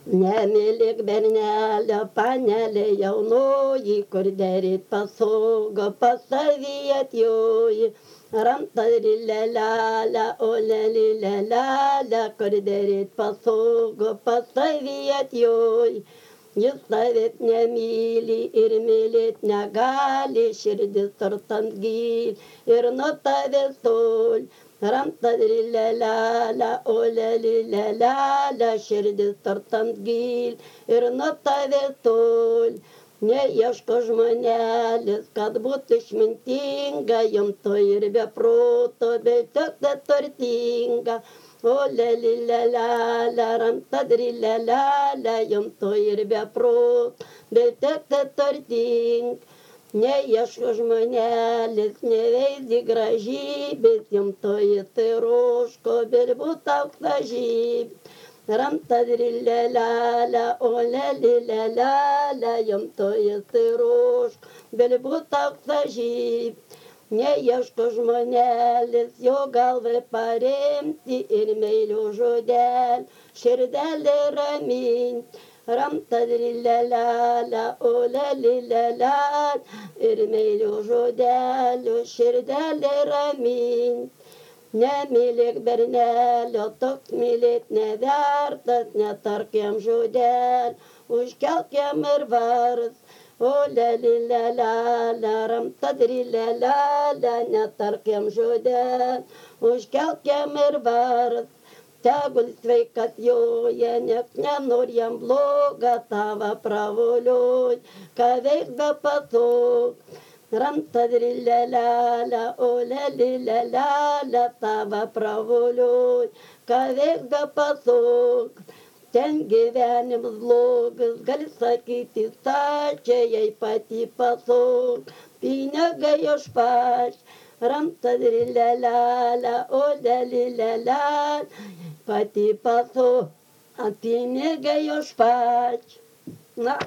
Nemylik bernelio, panelė jaunoji, kur derit pasaugo pasavietjoji. Ramtarilelele, olelilelele, kur derit pasaugo pasavietjoji. Jis tavęs nemyli ir mylėt negali, širdis turtant gyl ir nuo tavęs tol. Ramtarilelele, olelilelele, širdis turtant gyl ir nuo tavęs tol. Neieško žmonelis, kad būtų išmintinga, jom to ir be proto, bet tokia turtinga. Olelilelele, ramtadrilelele, jom to ir be proto, bet tokia turtinga. Neieško žmonelis, neveidi gražybės, jom to ir tai roško, bet būtų auksažybės. Ramtadrilelele, olelilelele, jom to ir tai roško, bet būtų auksažybės. Neieško žmonelis, jo galvai paremti ir meilio žodelį, širdelį raminti. Ramtadrilelele, olelilelele, ir meilio žodelį, širdelį raminti. Nemylėk bernelio, toks mylėt nevertas, netark jam žodelį, užkelk jam ir varas. Olelilelele, ramtadrilelele, netark jam žodelį, užkelk jam ir varas. Tegul sveikas joje, nieks nenori jam bloga, tava pravolioj, ką veiks be pasok. Ramtadrilelele, olelilelele, tava pravolioj, ką veiks be pasok. Ten gyvenimas blogas, gali sakyti stačiai, jei pati pasok, pinigai užpač. Ramtadrilelele, olelilelele, pati pasok, pinigai užpač. Na,